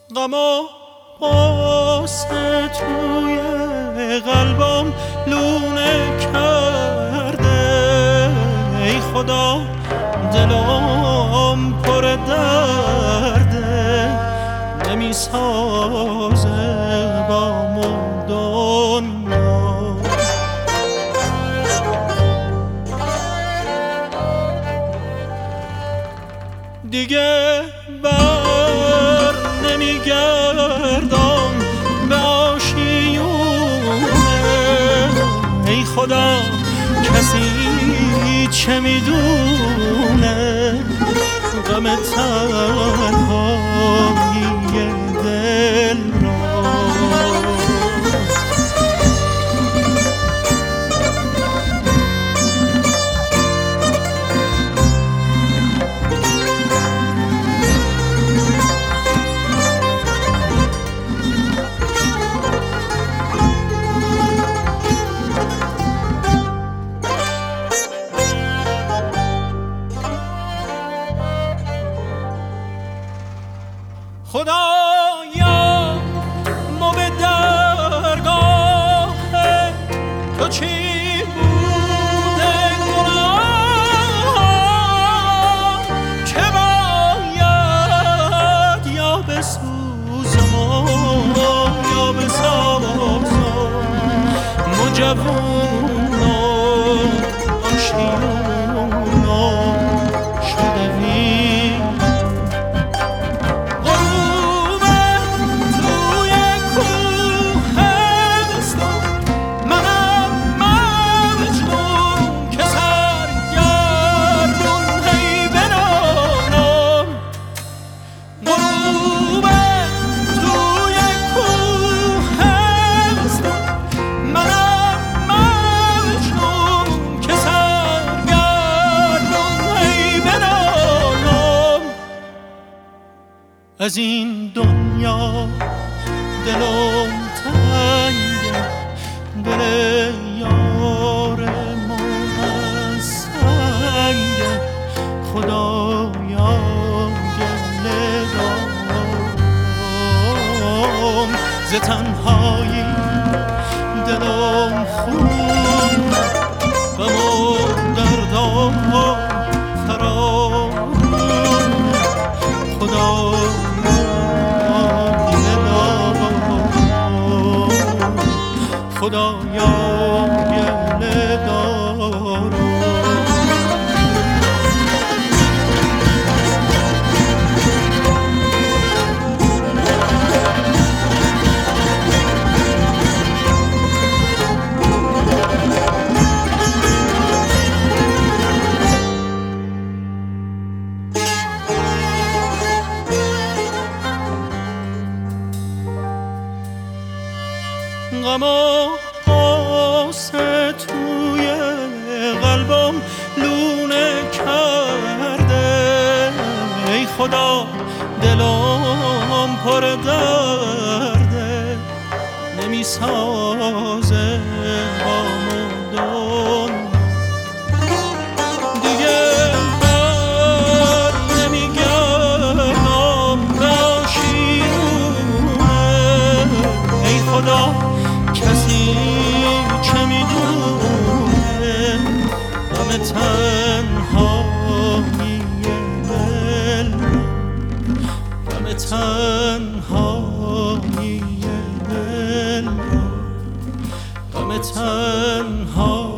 غم و غصه توی قلبم لونه کرده، ای خدا دلم پر درده، نمی سازه با دنیا. دیگه بر نمیگردم به آشیونه، ای خدا کسی چه میدونه غم تنهایی دل را. خدایا ما به درگاه تو چی بوده گناه، چه باید یا بسوزم یا بسازم، ما جوونان آشیونان شدویم. از این دنیا دلم تنگه، دل یار من سنگه، خدایا گله دارم ز تنهایی دلم خون، غم و دردم فراوون، خدا خدایا گله دارم. غم و غصه توی قلبم لونه کرده، ای خدا دلم پر درده، نمی سازه با دنیا. دیگه بر نمیگردم به آشیونه، ای خدا کسی چه میدونه غم تنهایی دل را، غم تنهایی دل را، غم تنهایی